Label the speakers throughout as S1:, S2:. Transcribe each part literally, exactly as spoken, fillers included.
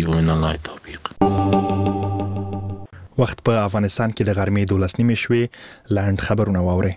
S1: ومن الله توفیق.
S2: وخت په افغانستان کې د غرمې دولس نیمې شوې. لاند خبرونه واوري.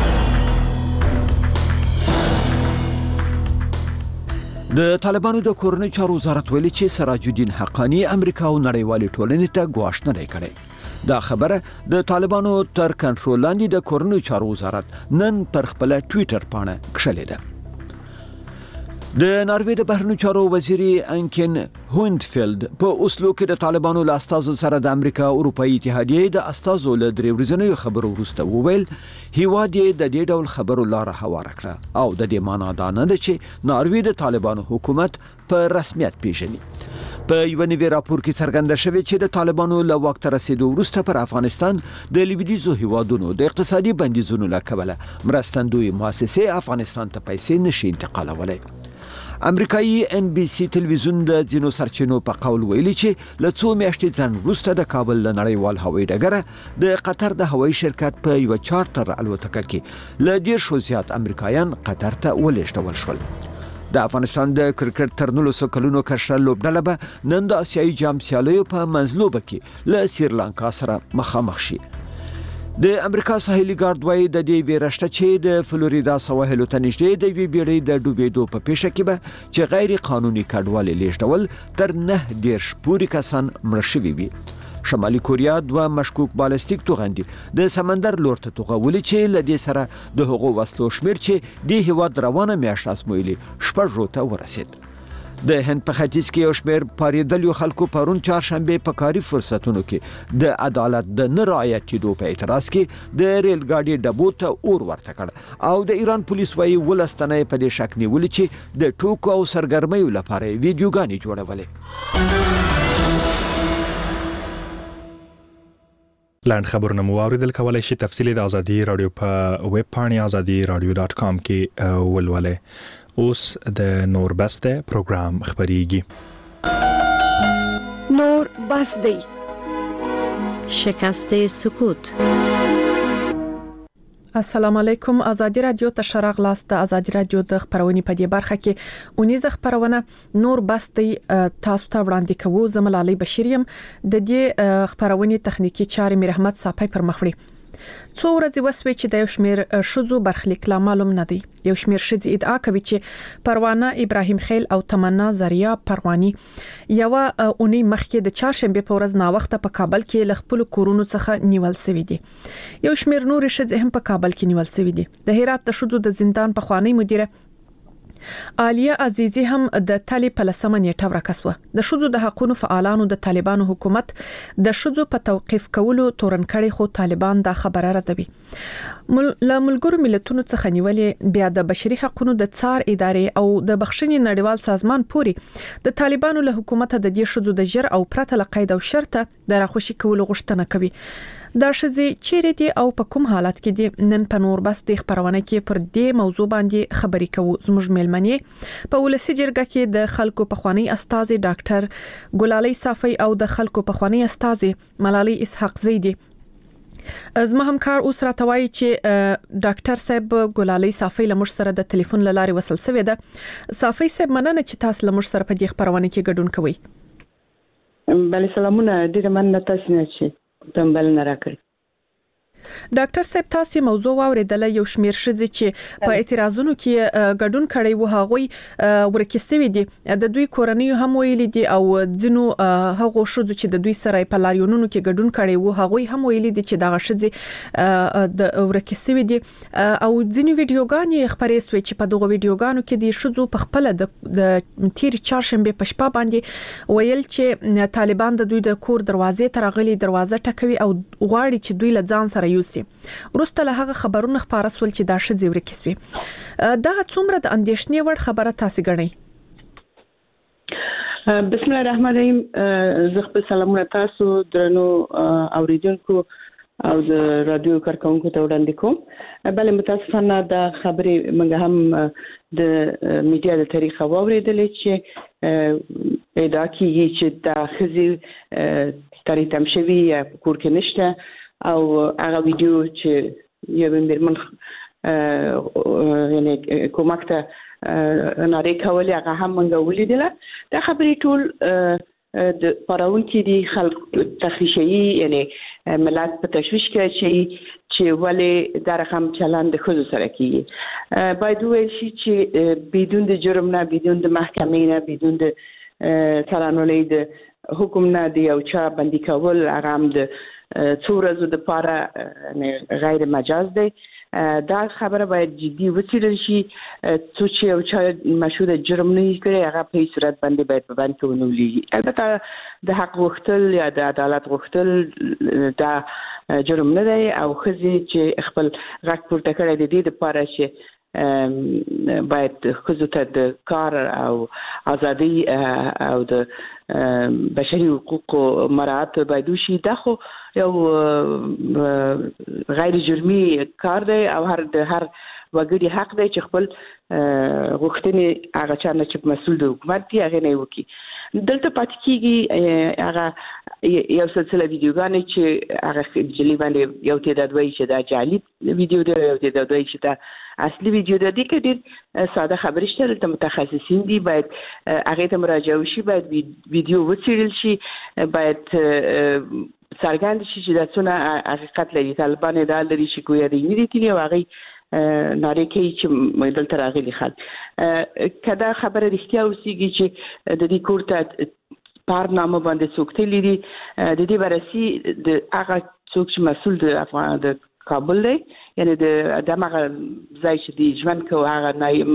S3: د طالبانو د کورنۍ چارو وزارت ویلي چې سراج الدین حقانی امریکا او نړیوالې ټولنې ته ګواښ نه دی کړی. دا خبره د طالبانو تر کنټرول لاندې د کورنۍ چارو وزارت نن پر خپل ټوئیټر باندې کښلې ده. د ناروې د بهرنیو چارو وزیر انکن هوندفیلد په اوسلو کې د طالبانو له استازو سره د امریکا او اروپאי اتحادیې د استازو له درې ورځنیو خبرو وروسته وویل هیواد یې د دې ډول خبرو لاره هواره کړه او د دې معنا دا نه ده چې ناروې د طالبانو حکومت په رسمیت پیژني. په یو نوي راپور کې څرګنده شوی چې د طالبانو له واک ته رسیدو وروسته پر افغانستان د لویدیځو هیوادونو د اقتصادي بندیزونو له کبله مرستندوی مؤسسې افغانستان ته پیسې نشي انتقالولای. امریکایي ان بي سي تلویزیون د ځینو سرچینو په قول ویلي چې له څو میاشتې ځنډ وروسته د کابل له نړیوال هوایي ډګره د قطر د هوایي شرکت په یو چارټر الوتکه کې له ډېر زیات امریکایان قطر ته ولېږدول شول. د افغانستان د کرکټ تر نولسو کلونو کشر لوبډله به نن د آسیایي جام سیالیو په منځلوبه کې له سریلانکا سره مخامخ شي. د امریکا ساحلي ګارد وايي د دې ویرشته چې د فلوریدا سواحلو ته نږدې د یوې بیړۍ د ډوبېدو په پیښه کې به چې غیر قانوني کډوالې لیږدول تر نه دېرش پورې کسان مړه شوي وي. شمالي کوریا دوه مشکوک بالستیک توغندي د سمندر لور ته توغولي چې له دې سره د هغو وسلو شمیر چې د هیواد روانه میاشت ازمویلي شپږ ته ورسید. د هند په ختیځ کې یو شمېر پاریدلیو خلکو پرون چهارشنبه په کاري فرصتونو کې د عدالت د نه رعایت کېدو په اعتراض کې د ریل ګاډي ډبو ته اور ورته کړ او د ایران پولیس وايي ولستانه په دې شک نیولې چې د ټوکو او سرګرمیو لپاره ویډیوګانې جوړولې.
S2: لاند خبرونه مو اوریدل کولای شي تفصیل د ازادي رادیو په ویب پاڼې ازادي رادیو ډاټ کام کې ولولئ. اوس د نور بس ده پروګرام خبريږي.
S4: نور بس دی
S5: شکست سکوت.
S4: السلام علیکم. ازادي رادیو ته شرغ لاست د ازادي رادیو د خبرونې په دې برخه کې اونیزه خبرونه نور بس دی تاسو ته وړاندې کوو. زملالي بشیریم د دې خبرونې تخنیکی چارې مې رحمت صاحب پر مخ وړي. څو ورځې وسوي چې د یو شمیر شذو برخلیک لا معلوم نه دی. یو شمیر شذ ادعا کوي چې پروانه ابراهیم خیل او تمنا زریا پروانی یو اونۍ مخکې د چهارشنبه په ورځ نا وخت په کابل کې ل خپل کورونو څخه نیول شوی دي. یو شمیر نور شذ هم په کابل کې نیول شوی دي. د هرات د شذو د زندان په خوانی مدیره عالیه عزیزی هم د تالی په لسمه نیټه ورکسوه. د شذو د حقوقو فعالانو د طالبانو حکومت د شذو په توقيف کولو تورن کړي خو طالبان دا خبره ردوي. مل لا ملګرو ملتونو څخه نیولې بیا د بشري حقوقو د څار ادارې او د بخښنې نړیوال سازمان پوري د طالبانو له حکومت د دې شذو د جر او پرته لقید او شرطه د راخوشي کولو غوښتنه کوي. دا شذې چیرې دي او په کوم حالت کې دي نن په نور بس د خبرونه کې پر دې موضوع باندې خبرې کوو. زموږ ملمنې په ولسی جرګه کې د خلکو په خوانی استاد ډاکټر ګلالي صافي او د خلکو په خوانی استاد ملالي اسحاق زیدی. زما همکار اوس راتوي چې ډاکټر صاحب ګلالي صافي لمر سره د ټلیفون لاري وصل شوی ده. صافي صاحب مننه چې تاسو لمر سره په دې خبرونه کې ګډون کوئ.
S6: بله سلامونه ډیر مننه تاسو نه چې تمبل نه راکړي.
S4: ډاکټر صاحب تاسو موضوع واوریدل. یو شمیر شذې چې په اعتراضونو کې ګډون کړي وو هغوی ورکستوي دي. د دوی کورنۍ هم ویلي دي او ځینو هغه شذې چې د دوی سره په لاریونونو کې ګډون کړي وو هغوی هم ویلي دي چې دا شذې د ورکستوي دي او ځینو ویډیوګانې خبرې سوي چې په دغه ویډیوګانو کې د شذو په خپل د تیر چهارشنبه په شپه باندې ویل چې طالبان د دوی د کور دروازې ترغلي دروازه ټکوي او غواړي چې دوی له ځان سره یوسي. ورسته له هغه خبرونه خبره سول چې دا شذې ورکسوي. دا څومره د اندېښنې وړ خبره تاسو غنئ؟
S6: بسم الله الرحمن الرحیم. زه خپل سلامونه تاسو درنو اوریدونکو او د رادیو کارکونکو ته وړاندې کوم. بل متاسفانه دا خبرې موږ هم د میډیا د طریقه واوریدلې چې ادعا کیږي چې دا خزي تاریخ تمشوي یا کور کې نشته او هغه ویډیو چې یو مرمن یعنی کومک ته ناری کولې هغه هم موږ ولیدله. دا خبرې ټول د پراون کې دي خلک تخریشي یعنی ملت په تشویش کې شي چې ولې دا رقم چلند د خود سره کیږي باید ویل شي چې بدون د جرم نه بدون د محکمې نه بدون د ترانولې د حکم نه دی او چا بندي کول هغه هم د څو ورځې د پاره غیر مجاز دی دا خبره باید جدي وڅېړل شي څو چې یو چا مشهور جرم نه کړي هغه په هیڅ صورت باندې باید په باندې ونولېږي البته د حق غوښتل یا د عدالت غوښتل دا جرم نه دی او ښځې چې خپل غږ پورته کړی د دې دپاره چې باید ښځو ته د کار او ازادي او د بشري حقوقو مراعات باید وشي دا خو یو غیر جرمي کار دی او هر د هر وګړي حق دی چې خپل غوښتنې هغه چا نه چې مسؤل د حکومت دی هغه نه وکړي دلته پاتې کېږي هغه یو سلسله ویډیوګانې چې هغه جلي باندې یو تعداد وایي چې دا جعلي ویډیو دی یو تعداد وایي چې دا اصلي ویډیو د دې کې ډېر ساده خبرې شته دلته متخصصین دي باید هغې ته مراجعه وشي باید ویډیو وڅېړل شي باید څرګند شي چې دا څونه حقیقت لري طالبان ادعا لري چې ګویا دوی نه دي تللي او هغوی نارې کوي چې دلته راغلي خلک که دا خبره رښتیا اوسېږي چې د دې کور ته پارنامه باندې څوک تللي دي د دې بررسي د هغه څوک چې مسؤل د افغان د کابل دی یعنی د دغه ځای چې دی ژوند کوي هغه نایم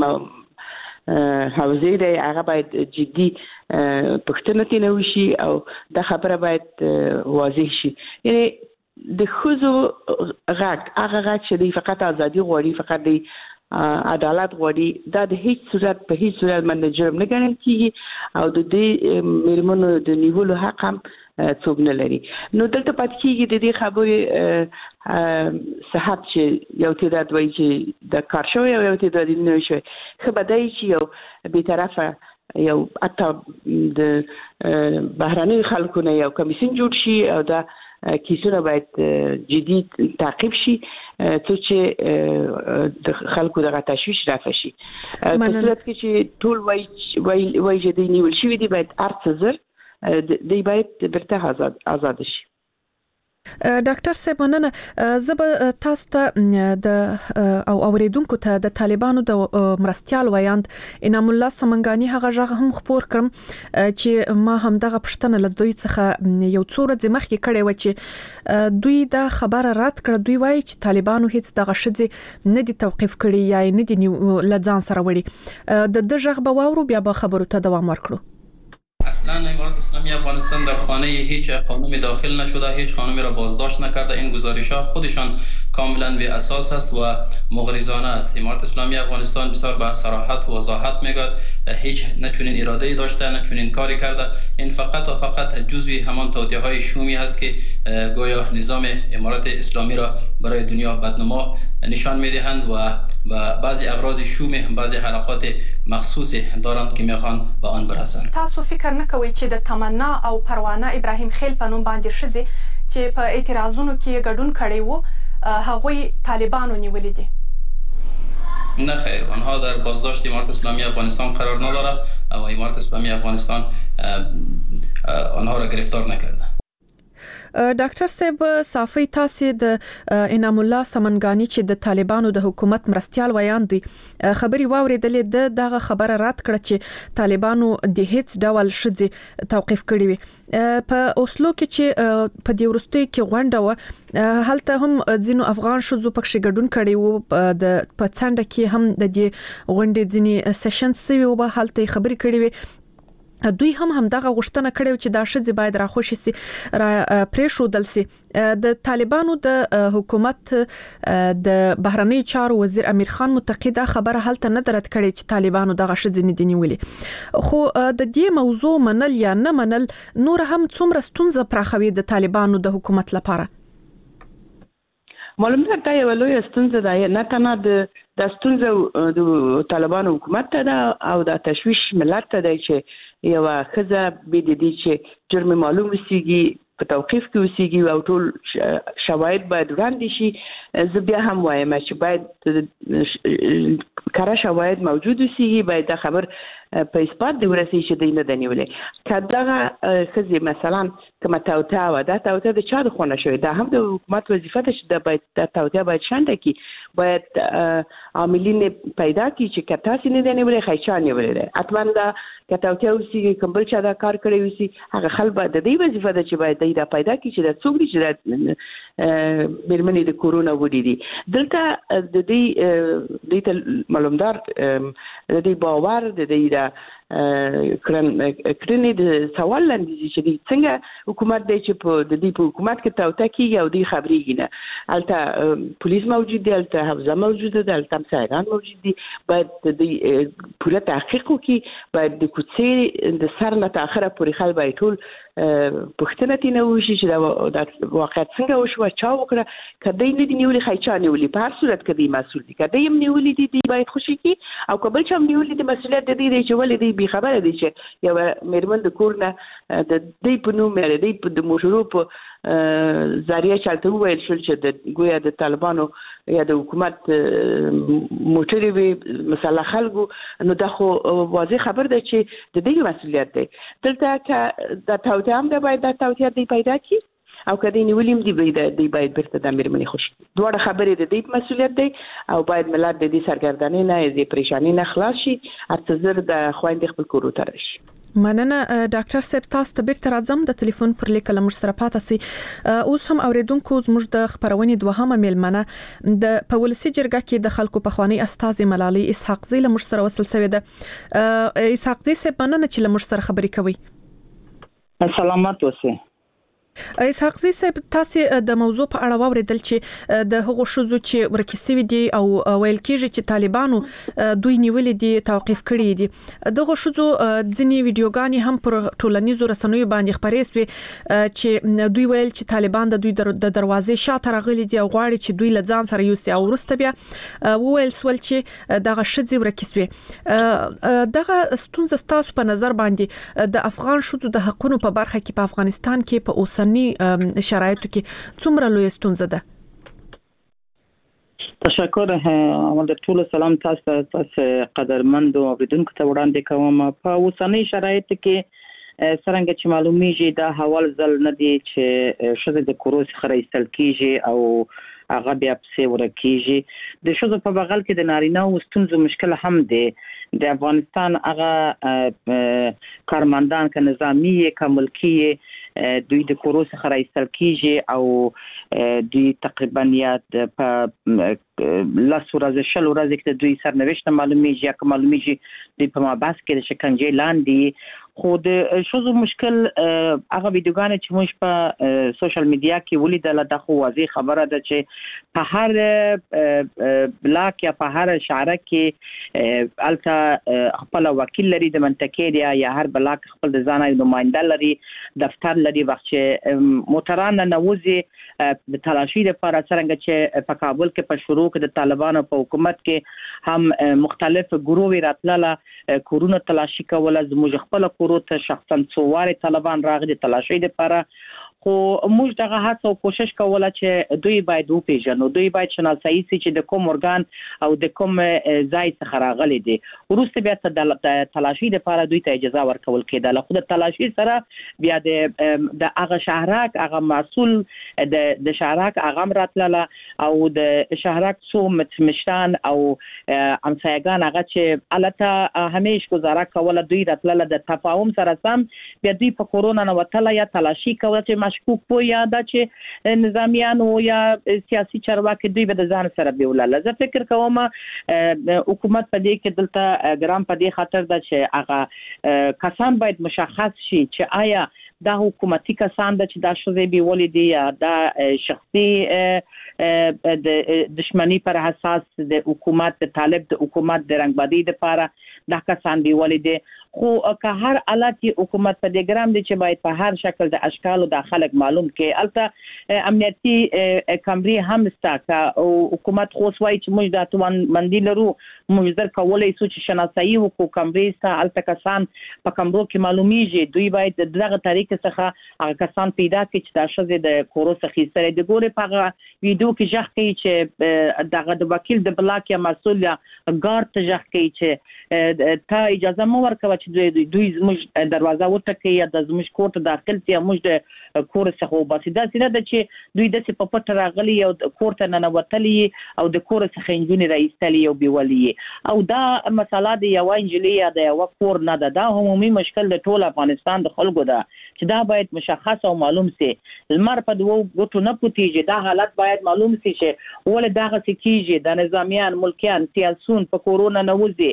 S6: حوزې دی هغه باید جدي پوښتنه ترې وشي او دا خبره باید واضح شي یعنی د ښځو غږ هغه غږ چې دی فقط ازادي غواړي فقط دی عدالت غواړي دا د هیڅ صورت په هیڅ صورت باندې جرم نه ګڼل کېږي او د دې میرمنو د نیولو حق هم څوک نه لري نو دلته پاتې کېږي د دې خبرې صحت چې یو تعداد وایي چې د کار شوی او یو تعداد نه شوی ښه به دی چې یو بېطرفه یو حتی د بهرنیو خلکو نه یو کمیسیون جوړ شي او دا کیسونه باید جدي تعقیب شي څو چې د خلکو دغه تشویش رافع شي په صورت کې چې ټول وایي وایي چې دوی نیول شوي دي باید هر څه زر دوی باید بیرته آزاد آزاد شي
S4: ډاکټر صاحب مننه زه به تاسو ته د او اوریدونکو ته د طالبانو د مرستيال ویاند انعام الله سمنګانی هغه ژغه هم خبر کړم چې ما هم دغه پښتنه له دوی څخه یو څو ورځې مخکې کړې و چې دوی دا خبره رد کړه دوی وایي چې طالبانو هیڅ دغه شذ نه دي توقيف کړي یا نه دي لځان سره وړي د د ژغ به واورو بیا به خبرو ته دوام ورکړو
S1: اصلا امارات اسلامی افغانستان در خانه هیچ خانومی داخل نشده هیچ خانومی را بازداشت نکرده این گزارش ها خودشان کاملا بی اساس است و مغرضانه است امارات اسلامی افغانستان بسیار به صراحت و وضاحت میگوید هیچ نه چنین اراده داشته نه چنین کاری کرده این فقط و فقط جزوی همان توطئه های شومی است که گویا نظام امارات اسلامی را برای دنیا بدنما نشان میدهند و بعضی ابراز شوم بعضی حلقات مخصوصی دارند که میخوان به آن برسند
S4: تاسو فکر نکوي چې د تمنا او پروانه ابراهیم خیل په نوم باندې شذ چې په اعتراضونو کې ګډون کړي وو هغوی طالبانو نیولې دي
S1: نه خیر آنها در بازداشت امارات اسلامی افغانستان قرار نداره او امارات اسلامی افغانستان آنها را گرفتار نکرده
S4: ډاکټر صاحب صافي تاسو د انعام الله سمنګانی چې د طالبانو د حکومت مرستيال ویاند دي خبري واوریدلې د دغه خبره رات کړ چې طالبانو د هیڅ ډول شذ توقيف کړی وي په اوسلو کې چې په دې ورستي کې غونډه و هلته هم ځینو افغان شذو پکښ ګډون کړي وو د پڅنډ کې هم د دې غونډې ځینی سیشن سوي وو هلته خبري کړي وي دوی هم هم دغه غوښتنه کړې چې دا شذ باید راخوشي سي را پریښودل سي د طالبانو د حکومت د بهرنی چارو وزیر امیر خان متقیده خبره هلته نه درت کړي چې طالبانو دغه شذ نه دي نیولې خو د دې موضوع منل یا نه منل نور هم څومره ستونزه پراخوي د طالبانو د حکومت لپاره
S6: معلومه ده یو لوی ستونزه ده نه تنه د د ستونزه د طالبانو حکومت ته او د تشویش ملت ته دی چې یو خزه به د دې چې جرم معلوم وسیږي په توقيف کې وسیږي او ټول شواهد باید وړاندې شي زه بیا هم وایم چې باید کاره شواهد موجود وسیږي باید دا خبر په اثبات د ورسي چې دی نه دنیولې کداغه خزي مثلا کما تاوتا و دا تاوتا د چا د خونه شوی دا هم د حکومت وظیفه ده چې د باید د تاوتا باید شانده کی باید عاملین پیدا کی چې کتا سي نه دنیولې خیچان نیولې اتمن دا کتاوتا وسی کوم بل چا دا کار کړی وسی هغه خلک د دې وظیفه ده چې باید دا پیدا کی چې د څوک دي چې د مرمنې د کورونا وډی دي دلته د دې د دې معلومدار د دې باور د دې دا کرن کرنې د سوال لاندې چې د څنګه حکومت دی چې په د دې په حکومت کې تاوتا کیږي او د خبرېږي نه البته پولیس موجود دی البته حفظه موجوده ده البته سایران موجود دي باید د دې پوره تحقیق وکړي باید د کوڅې د سر نه تر اخره پورې خلک باید ټول پښتنه تینه وشي چې دا واقعیت څنګه وشو چا وکړه کدی نه دی نیولې خایچا نیولې په هر صورت کې دی مسؤل دي کدی هم نیولې دي دی باید خوشي کی او قبل چې هم نیولې دي مسؤلیت د دې چې ولې دی به خبره دي چې یو میرمن د کور نه د دې په نوم لري دی په د مشرو په ذریعہ چالتو ویل شول چې د ګویا د طالبانو یا د حکومت موټری وی مثلا خلکو نو دا خو واضح خبر ده چې د دې مسؤلیت دی دلته که د تاوتیا هم د باید د تاوتیا دی پیدا کی او کدی نیولیم دی باید دی باید برته د میرمنې خوش دوه خبرې د دې مسؤلیت دی او باید ملت د دې سرګردانی نه د پریشانی نه خلاص شي ارتزر د خويند خپل کورو ته راشي
S4: مننه ډاکټر صاحب تاسو ته بیرته راځم د ټلیفون پر لیکل مر سره پاتې سي اوس هم اوریدونکو زموږ د خبرونې دوهمه میلمنه د پولیسي جرګه کې د خلکو په خواني استاد ملالي اسحاق زی له مر سره وصل شوی ده اسحاق زی صاحب مننه چې له مر سره خبرې کوي
S5: سلامات اوسئ
S4: اسحاق زی صاحب تاسو د موضوع په اړه واوریدل چې د هغو شوزو چې ورکسوي دي او ویل کېږي چې طالبانو دوی نیولې دي توقيف کړي دي دغه شوزو ځینی ویډیوګانی هم پر ټولنیزو رسنیو باندې خبرې شوې چې دوی ویل چې طالبان د دوی د دروازې شاته راغلي دي او غواړي چې دوی له ځان سره یوسي او ورسته بیا ویل سول چې دغه شذې ورکسوي دغه ستونزه تاسو په نظر باندې د افغان شوزو د حقونو په برخه کې په افغانستان کې په اوس شرایطو کې څومره لوی ستونزه ده
S5: تشکر اول د ټول سلام تاسو تاسو قدرمند او اوریدونکو ته وړاندې کوم په اوسنۍ شرایطو کې څنګه چې معلومیږي دا حوال ځل نه دی چې شته د کوروس خره استل کیږي او هغه بیا په ورکیږي د شوزو په بغل کې د نارینه او ستونزو مشکل هم دی د افغانستان هغه کارمندان ک نظامی ک ملکی دوی د کوروس خره استل کیږي او دوی تقریبا یاد په لاس ورځ شل ورځ کې دوی سرنوشت معلومیږي یا معلومیږي دوی په ماباس کې د شکنجې لاندې خو د شوزو مشکل هغه ویډیوګان چې موږ په سوشل میډیا کې ولیدل د خو واضح خبره ده چې په هر بلاک یا په هر شعره کې الته خپل وکیل لري د منطقې یا هر بلاک خپل د ځانای نماینده لري دفتر لري وخت چې موټران نوځي د تلاشي لپاره څنګه چې په کابل کې په شروع کې د طالبانو په حکومت کې هم مختلف ګروه راتلله کورونا تلاشي کوله زموږ خپل کورو ته شخصا څواري طالبان راغلي تلاشي لپاره خو موږ دغه هڅه او کوشش کوله چې دوی باید وپیژنو دوی باید شناسایی سي چې د کوم ارګان او د کوم ځای څخه راغلي دي ورسته بیا د تلاشي لپاره دوی ته اجازه ورکول کېده خو د تلاشي سره بیا د د هغه شهرک هغه مسؤل د د شهرک هغه راتلله او د شهرک څو مشتان او امسایگان هغه چې البته همیش گزاره کوله دوی راتلله د تفاهم سره سم بیا دوی په کورونا نو وتله یا تلاشي کوله چې مشکوک پو یا د چې نظامیان او یا سیاسي چارواکي دوی به د ځان سره بیولل زه فکر کوم حکومت په دې کې دلته ګرام په دې خاطر ده چې هغه کسان باید مشخص شي چې آیا دا حکومتي کسان د چې دا شوزې بیولې دي یا دا شخصي د دشمنی پر اساس د حکومت د طالب د حکومت د رنگبادي لپاره دا کسان بیولې دي خو که هر حالتي حکومت په دې ګرام دي چې باید په هر شکل د اشکال او د خلک معلوم کې البته امنیتي کمري هم ستا او حکومت خو سوای چې موږ د توان مندي لرو موږ در کولای سو چې شناسایی وکړو کمري ستا البته کسان په کمرو کې معلومیږي دوی باید دغه طریق څخه هغه کسان پیدا کړي چې د شوزې د کوروس خېسره د ګوري په ویډیو کې ځخ کوي چې دغه د وکیل د بلاک یا مسؤل یا ګارد ځخ کوي چې ته اجازه مو ورکوه چې دوی زموږ دروازه وټکي یا د زموږ کور ته داخل شي، موږ د کور څخه وباسي. داسې نه ده چې دوی داسې په پټ راغلي او کور ته ننوتلي او د کور څخه نجونې راایستلي او بیولي، او دا مسله د یوه نجلۍ یا د یوه کور نه ده، دا عمومي مشکل د ټول افغانستان د خلکو ده چې دا باید مشخص او معلوم سي. لمر په دوو ګوتو نه پوتیږي، دا حالت باید معلوم سي چې ولې دغسې کیږي. د نظامیان، ملکیان، سیاسون په کورونه نوځي.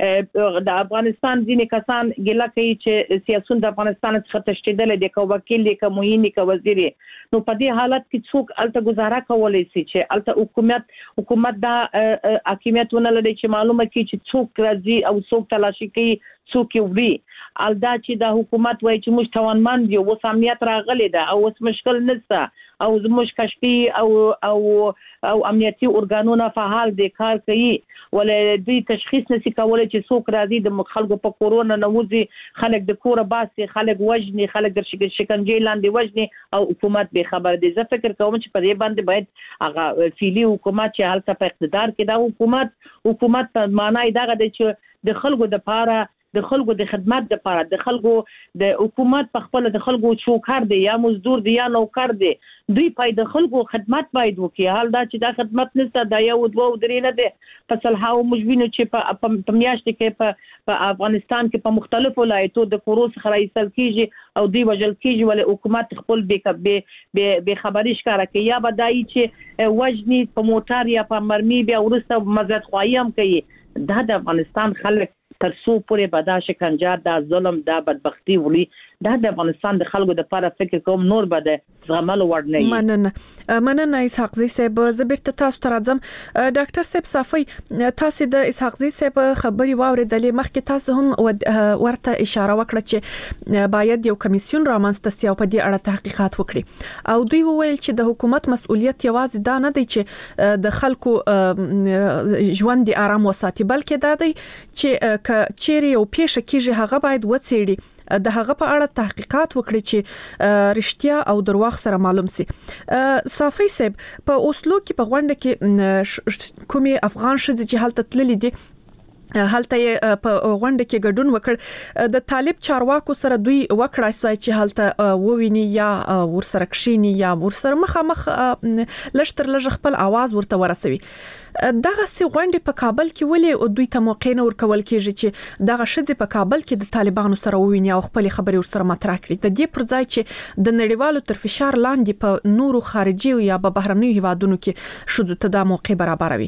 S5: د افغانستان ځینې کسان ګیله کوي چې سیاسون د افغانستان څخه تښتېدلی دی، که وکیل دی، که معین دی، که وزیر دی. نو په دې حالت کې څوک هلته ګزاره کولی سي چې هلته حکومت حکومت دا حاکمیت ونه لري چې معلومه کړي چې څوک راځي او څوک تلاشي کوي، څوک یې وړي. الدا چې د حکومت وایي چې موږ توانمند یو، اوس امنیت راغلی ده او اوس مشکل نشته او زموږ کشفي او او او امنیتي ارګانونه فعال دي، کار کوي، ولې دوی تشخیص نشي کولی چې څوک راځي د خلکو په کورونه نوځي، خلک د کوره باسي، خلک وژني، خلک د شکنجې لاندې وژني او حکومت بې خبر دی. زه فکر کوم چې په دې باندې باید هغه فعلي حکومت چې هلته په اقتدار کې دا حکومت حکومت په معنی دغه دی چې د خلکو دپاره، د خلکو د خدمت لپاره، د خلکو د حکومت په خپل د خلکو چوکار دی یا مزدور دی یا نوکر دی، دوی پای د خلکو خدمت باید وکړي. حال دا چې دا خدمت نشته، دا یو دوه درې نه دی. په سلهاو موږ وینو چې په میاشت کې په افغانستان کې په مختلفو ولایتو د کورو څخه راایستل کیږي او دوی وژل کیږي، ولې حکومت خپل بې خبري ښکاره کوي، یا به دایي چې وژني په موټر یا په مرمي، بیا وروسته مزد خواهي هم کوي. دا د افغانستان خلک تر څو پورې به دا شکنجه، دا ظلم، دا بدبختي وړي، دا د افغانستان د خلکو لپاره فکر کوم نور به د زغملو وړ نه وي.
S4: مننه مننه اسحاق زی صاحب. زه بیرته تاسو ته راځم. ډاکټر صاحب صافی، تاسو د اسحاق زی صاحب خبري واوریدلې، مخکې تاسو هم ورته اشاره وکړه چې باید یو کمیسیون رامنځته سي او په دې اړه تحقیقات وکړي، او دوی وویل چې د حکومت مسؤلیت یوازې دا نه دی چې د خلکو ژوند آرام وساتي، بلکې دا دی چې چیرې یو پیښه کیږي هغه باید وڅېړي، د هغه په اړه تحقیقات وکړي چې رښتیا او درواغ سره معلوم سي. صافی صاحب، په اوسلو کې په غونډه کې کومي افغان ښځې چې هلته تللي دي، هلته په غونډه کې ګډون وکړ، د طالب چارواکو سره دوی وکړای سوای چې هلته وویني یا ورسره کښینی یا ورسره مخامخ لشتر لږ خپل आवाज ورته ورسوي. دغه سی غونډه په کابل کې ولې دوی ته موقع نه ورکول کیږي چې دغه شذ په کابل کې د طالبانو سره وویني او خپل خبري ورسره مطرح کړي، د دې پر ځای چې د نړیوالو تر فشار لاندې په نورو خارجي یا په بهرنیو هیوادونو کې شذ ته د موقع برابروي.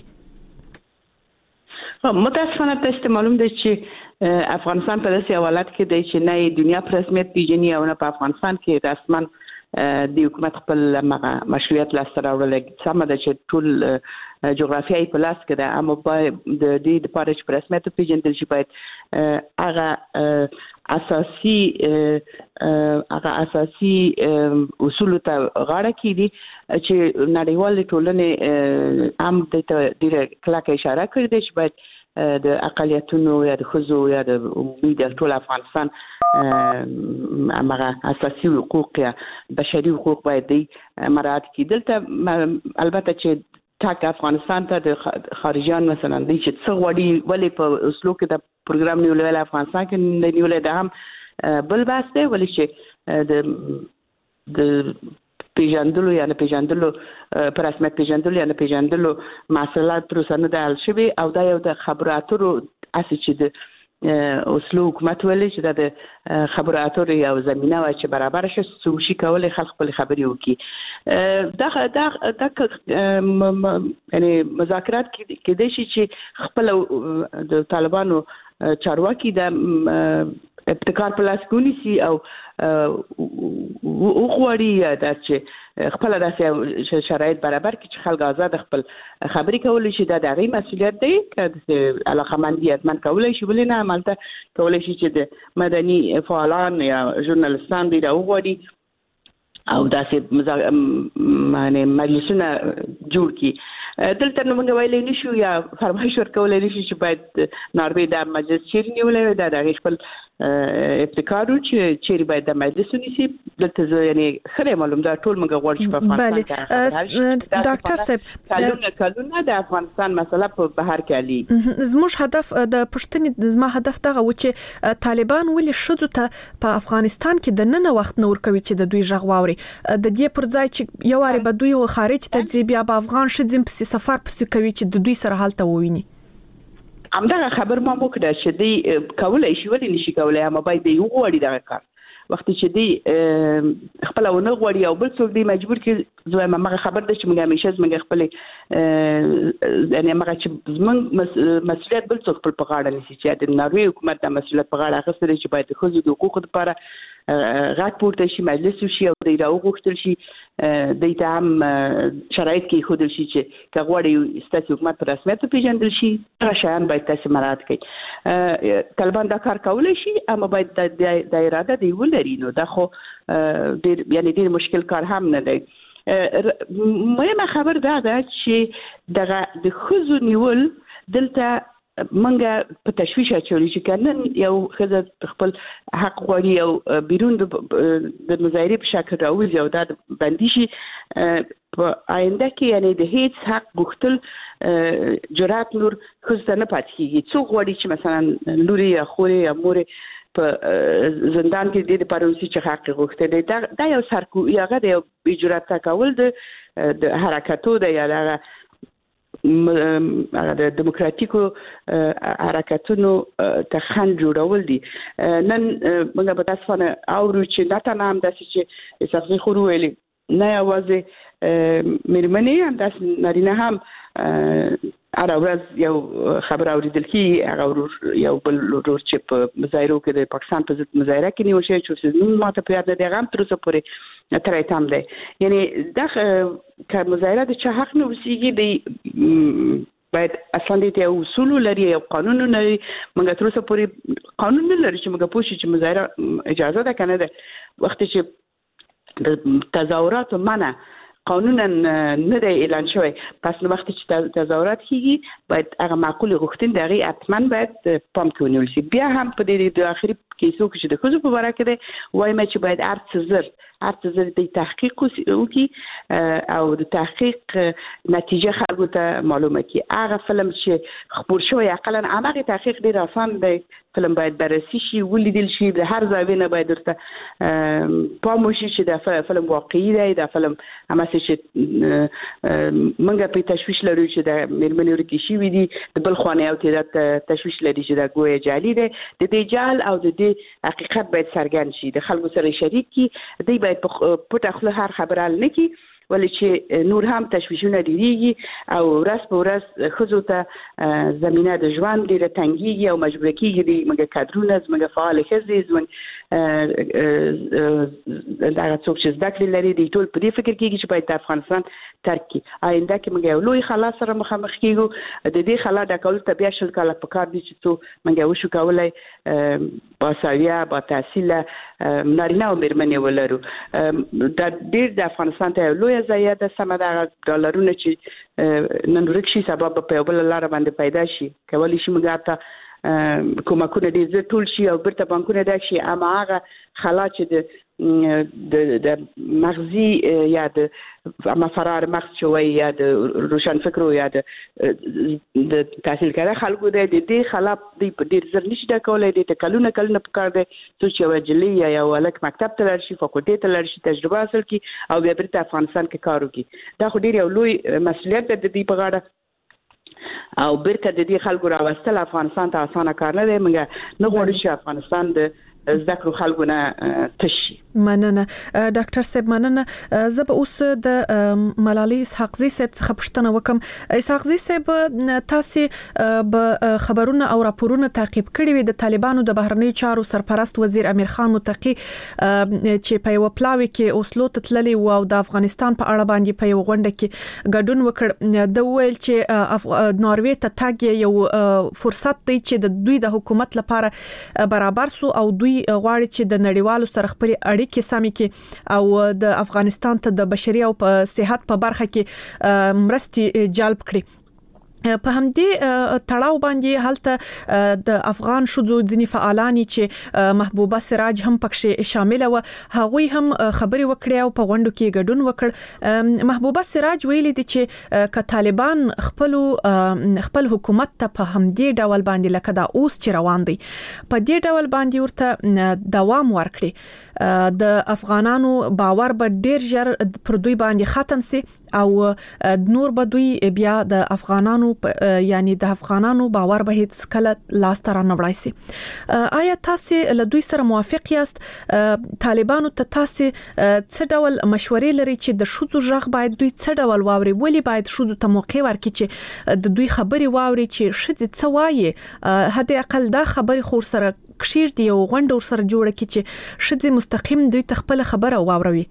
S6: متاسفانه تاسو معلوم دی چې افغانستان په داسې حالت کې دی چې نه دنیا په رسمیت پیژني او نه په افغانستان کې رسما د حکومت خپل مشروعیت لاسته راوړل. سمه ده چې ټول جغرافیایي په لاس کې ده، اما باید د دې لپاره چې په رسمیت پیژندل شي باید هغه اساسي هغه اساسي اصول ته غاړه کړي چې نړیوال ټولنې هم د دې کلکه اشاره کړې ده چې باید د اقلیتونو یا د ښځو یا د عمومي د ټول افغانستان هغه اساسي حقوق یا بشري حقوق باید مراعات کړي. دلته البته چې تاک افغانستان ته د خارجيان مثلا د چې څو وړي ولې په اوسلو کې د پروګرام نیولای افغانستان کې نیولای ده هم بل بحث دی، ولې چې د د پیژندلو یا نه پیژندلو پر رسمیت پیژندلو یا نه پیژندلو مسله تر اوسه نه ده حل شوې، او دا یو د خبرو اترو اساس چې د اوسلو حکومت ویلي چې د خبرو اترو یو زمینه وای چې برابر شي څو شي کولای خلک خپل خبري وکړي. دا دا دا یعنی مذاکرات کې د شي چې خپل د طالبانو چارواکي د ابتکار په لاس کې ونیسي او وغواړي دا چې خپل داسې شرایط برابر کړي چې خلک آزاد خپل خبري کولی شي. دا د هغوی مسؤلیت دی که علاقمندي حتما کولی شي، ولې نه همالته کولی شي چې د مدني فعالان یا ژورنالستان دوی را وغواړي او داسې مجلسونه جوړ کړي. دلته نو موږ ویلې نشو یا فرمایش ورکولای نشو چې باید ناروی د مجلس چیرې نیولې دا د خپل ابتکارو چې چیرې باید د مجلس ونیسي دلته زه یعنی خره معلوم دا ټول موږ غواړو چې په افغانستان
S4: کې ډاکټر صاحب
S6: کلونه کلونه د افغانستان مسله په بهر کې علي
S4: زموږ هدف د پښتنې زما هدف دغه و چې طالبان ولې شذو ته په افغانستان کې د نن وخت نور کوي چې د دوی ژغ واوري د دې پر ځای چې یو واره به دوی خارج ته ځي بیا به افغان شذم په سفر پسې کوي چې د دوی سره حالت وویني
S6: همدغه خبر ما وکړه چې دی کولای شي ولې نشي کولای اما باید یو غوړي دغه کار وخت چې دی خپل ونه غوړي او بل څوک دی مجبور کې زما ما خبر ده چې موږ همیشه زموږ خپل یعنی هغه چې زموږ مسؤلیت بل څوک په غاړه نشي چې د ناروی حکومت د مسؤلیت په غاړه اخیستل چې باید خو د حقوقو لپاره غاټ پورته شي مجلس شي او د راو غوښتل شي د تام شرایط کې خودل شي چې کغوړی ستاسو حکومت په رسمیت پیژندل شي راشان باید تاسو مراد کړئ طالبان دا کار کولای شي اما باید د اراده دی ولري نو دا خو ډیر یعنی ډیر مشکل کار هم نه دی مهمه خبر دا ده چې دغه د خزو نیول دلته منګه په تشویش اچولې چې کنن یو خزه خپل حق غوړي او بیرون د مظاهره په شکل راوځي او دا باندې شي په آینده کې یعنی د هیڅ حق غوښتل جرأت نور خزه نه پاتې کیږي څو غوړي چې مثلا لوري یا خوري یا مور په زندان کې د پاروسی چې حق غوښتل دا دا یو سرکو یاغه د جرأت کول د حرکتو د یا د دیموکراتیکو حرکتونو ته خنډ جوړول دي نن موږ په تاسو باندې اورو چې دا ته نام داسې چې سفزي خورو ویلي نه یوازې مېرمنې هم داسې نارینه هم هر ورځ یو خبر اوریدل کی هغه یو بل ورور چې په مظاهرو کې د پاکستان په ضد مظاهره کې نیول شوی چې نن ماته په یاد ده هغه تر اوسه پورې ترې تام دی یعنی دا که مظاهره د چا حق نه وسیږي دی باید اصلا دې اصول لري او قانون لري موږ تر اوسه پورې قانون نه لري چې موږ پوښتنه چې مظاهره اجازه ده کنه ده وخت چې د تظاهرات منع قانونا نه دی اعلان شوی پس نو وخت چې تظاهرات کیږي باید هغه معقول غوښتن دغه اتمن باید پام کونیول شي بیا هم په دې د اخري کیسو کې چې د خزو په اړه کې وایم چې باید ارڅ زر ارڅ زر د تحقیق وکي او د تحقیق نتیجه خلکو ته معلومه کی هغه فلم چې خبر شوی اقلا هغه تحقیق ډیر آسان دی فلم باید بررسي شي ولیدل شي د هر ځای نه باید درته پام وشي چې دا فلم واقعي دی دا فلم هم چې منګه په تشویش لري چې د مېرمنې ورکی شي وي دي د بل خوانه او ته تشویش لري چې دا ګویا جعلي دی د دې جعل او د دې حقیقت باید څرګند شي د خلکو سره شریک کی دی باید په پټه خپل هر خبره نه کی ولې چې نور هم تشویشونه ډیریږي او ورځ په ورځ خزو ته زمينه د ژوند ډیره تنګيږي او مجبور کیږي موږ کادرونه موږ فعال خزي زمون دا څوک چې ذکر لري دی ټول په دې فکر کیږي چې باید د افغانستان ترک کی آینده کې موږ یو لوی خلاص سره مخامخ کیږو د دې خلا د کول ته بیا شل کاله په کار دي چې څو موږ وشو کولای با ساویا با تحصیل نارینه او مېرمنې ولرو دا ډیر د افغانستان ته لوی زیاده سمه د ډالرونو چې نن ورکشي سبب په بل لار باندې پیدا شي کولی شي موږ ته کومکونه دې ټول شي او برته بانکونه د شي اما هغه خلا چې د د د مغزي یا د اما فرار مغز شوی یا د روشن فکر یا د د تحصیل کړه خلکو د دې خلا د ډیر زر نشي دا کولای د کلونه کلونه په کار دی چې وجلی یا یو ولک مکتب ته لري فاکولټي ته لري تجربه حاصل کی او بیا برته افغانستان کې کار وکړي دا خو ډیر یو لوی مسؤلیت د دې په غاړه او برته د دې خلکو راوستل افغانستان ته اسانه کار نه دی موږ نه غواړو چې افغانستان د ذکر خلکونه تشي
S4: مننه ډاکټر صاحب مننه زه به اوس د ملالي اسحاقزي صاحب څخه پوښتنه وکم اسحاقزي صاحب تاسو به خبرونه او راپورونه تعقیب کړي وي د طالبانو د بهرنی چارو سرپرست وزیر امیر خان متقی چې په یو پلاوي کې اوسلو ته تللی و او د افغانستان په اړه باندې په یو غونډه کې ګډون وکړ د ویل چې ناروی ته تاګ یو فرصت دی چې د دوی د حکومت لپاره برابر سو او دوی دوی غواړي چې د نړیوالو سره خپل اړیکې سمې کړي او د افغانستان ته د بشري او صحت په برخه کې مرستې جلب کړي. په همدې تړاو باندې هلته د افغان شذو ځینی فعالانی چې محبوبه سراج هم پکې شامل و هغوی هم خبري وکړي او په غونډو کې ګډون وکړ. محبوبه سراج ویلي دي چې ک طالبان خپل خپل حکومت ته په همدې ډول باندې لکه دا اوس چې روان دي په دې ډول باندې ورته دوام ورکړي د افغانانو باور به ډیر ژر پر دوی باندې ختم سي او نور به دوی بیا د افغانانو یعنی د افغانانو باور به هیڅ کله لاس تر نه وړای سي. آیا تاسو له دوی سره موافق یاست؟ طالبانو ته تاسو څه ډول مشورې لري چې د شذو ژغ باید دوی څه ډول واوري؟ ولی باید شذو ته موقع ورکړي چې د دوی خبري واوري چې شذ څه وایي؟ هدا اقل دا خبري خور سره کشیر دی او غونډه سره جوړه کی چې شذ مستقیم دوی تخپل خبره واوروي.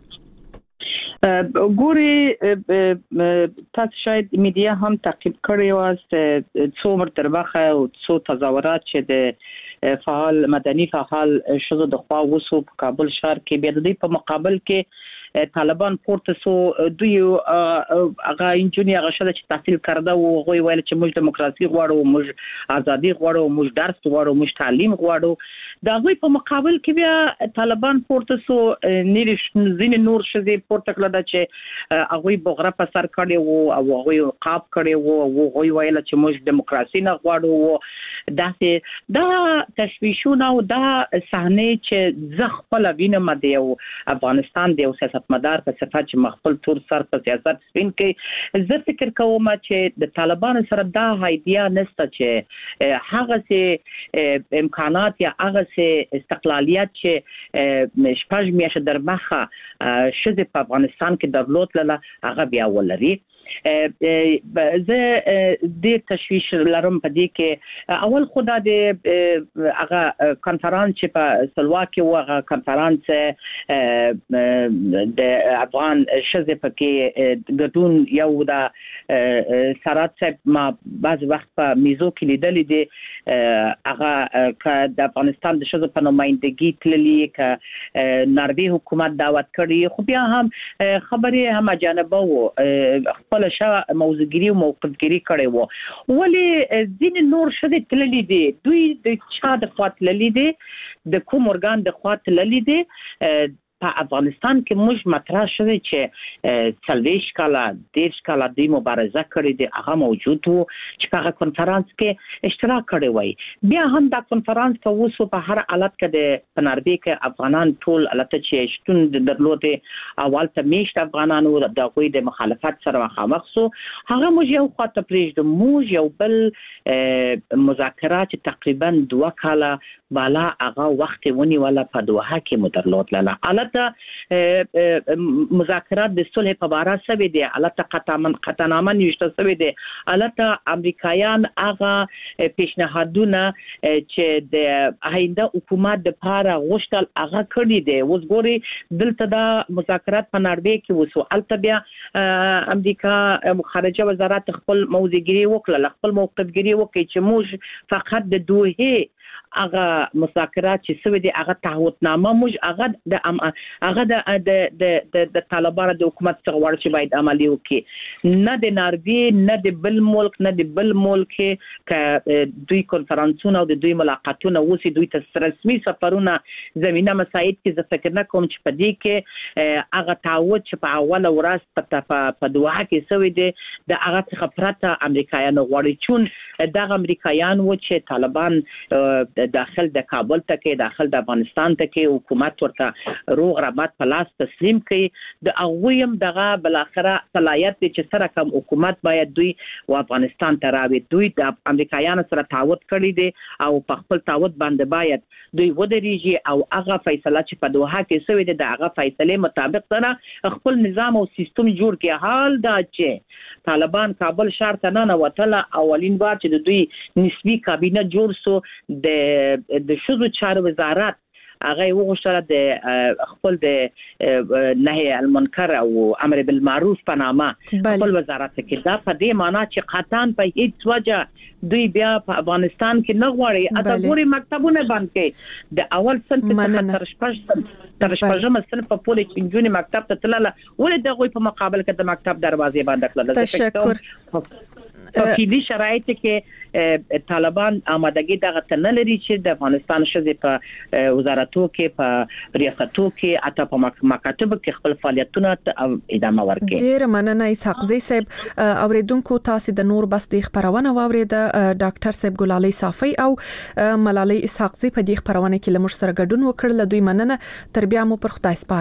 S5: ګوري تاسو شاید میډیا هم تعقیب کړی و څو مرتبه او څو تظاهرات چې د فعال مدني فعال شذو د خوا وسو په کابل ښار کې بیا د دې په مقابل کې طالبان پورته سو دوی هغه انجنیر هغه شته چې تحصیل کړده او غوي ویل چې موږ دیموکراسي غواړو، موږ ازادي غواړو، موږ درس غواړو، موږ تعلیم غواړو. دا غوي په مقابل کې بیا طالبان پورته سو نیر زین نور شذي پورته کړه چې هغه بغره په سر کړي وو او هغه عقاب کړي وو او غوي ویل چې موږ دیموکراسي نه غواړو. دا دا تشویشونه او دا صحنه چې زخ په لوینه مده او افغانستان دی او مدار په صفات چې مخفل تور سر په سیاست سپین کې زه فکر کوم چې د طالبانو سره دا هایدیا نشته چې هغه سي امکانات یا هغه سي استقلالیت چې شپږ میاشتې در مخه شذ په افغانستان کې درلود لاله هغه بیا ولري. زه د تشویش لرم په دې کې اول خدا د هغه کانفرنس چې په سلواکي وغه کانفرنس د افغان شذ پکې ګډون یو د سرات صاحب ما بعض وخت په میزو کې لیدل دي هغه ک د افغانستان د شذ په نمائندګي تللی ک ناروی حکومت دعوت کړی خو بیا هم خبره هم جانبه وو خپل شا موضوعګری او موقفګری کړي وو ولی ځین نور شذ تللی دي دوی د چا د خاط للی دي د کوم ارګان د خاط للی دي په افغانستان کې موږ مطرح شوی چې څلويش کاله دیش کاله د مبارزه کړې دي هغه موجود وو چې هغه کانفرنس کې اشتراک کړی وای. بیا هم دا کانفرنس په وسو په هر حالت کې د پناربي کې افغانان ټول البته چې شتون درلوده اول ته میشت افغانانو د غوي د مخالفت سره مخامخ سو هغه موږ یو خاطر پرېږد موږ یو بل مذاکرات تقریبا دوه کاله بالا هغه وخت ونی ولا په دوه کې مدرلوت لاله مذاکرات د صلح په اړه سوي دي البته قطعا قطعنامه نشته سوي دي البته امریکایان هغه پیشنهادونه چې د آینده حکومت د پاره غوښتل هغه کړی دي اوس ګوري دلته د مذاکرات په نړۍ کې وسو البته بیا امریکا خارجه وزارت خپل موضوعګری وکړه خپل موقفګری وکړي چې موږ فقط د دوه هغه مذاکرات چې سوي دي هغه تعهدنامه موږ هغه د هغه د د د طالبانو د حکومت څخه غواړي چې باید عملي وکړي نه د ناروی نه د بل ملک نه د بل ملک ک دوی کانفرنسونه او د دوی ملاقاتونه وسی دوی ته رسمي سفرونه زمينه مساعد کې زه فکر نه کوم چې په دې کې هغه تعهد چې په اوله ورځ په په دوه کې سوي دي د هغه څخه پرته امریکایانو غواړي چون دغه امریکایان و چې طالبان داخل د کابل ته کې داخل د افغانستان ته کې حکومت ورته روغ ربات په لاس تسلیم کړي د اغویم دغه بل اخره صلاحیت چې سره کوم حکومت باید دوی او افغانستان ته راوي دوی د امریکایانو سره تعهد کړی دي او په خپل تعهد باندې باید دوی ودرېږي او هغه فیصله چې په دوه کې سوي دي د هغه فیصله مطابق سره خپل نظام او سیستم جوړ کړي. حال دا چې طالبان کابل ښار ته نه وتله اولین بار چې د دوی نسبی کابینه جوړ سو د د شذو چارو وزارت هغه وغوښتل د خپل د نهي المنکر او امر بالمعروف په نامه خپل وزارت کې دا په دې معنی چې قطعاً په هیڅ وجه دوی بیا په افغانستان کې نه غواړي اته ګوري مکتبونه بند کړي د اول صنف تر شپږ تر شپږم صنف په پوله کې جونې مکتب ته تلله ولې دغه په مقابل کې د مکتب دروازې بند کړل.
S4: تشکر.
S5: په کلی شرایط کې طالبان آمادګي دغه تنه لري چې د افغانستان شذ په وزارتو کې په ریاستو کې اته په مکاتب کې خپل فعالیتونه ادامه ورکړي.
S4: ډیر مننه اسحاق زی صاحب. اوریدونکو تاسو د نور بس د خبرونه واورید ډاکټر صاحب ګلالي صافي او ملالي اسحاق زی په دې خبرونه کې لمر سره ګډون وکړل. دوی مننه. تر بیا مو پر خدای سپارم.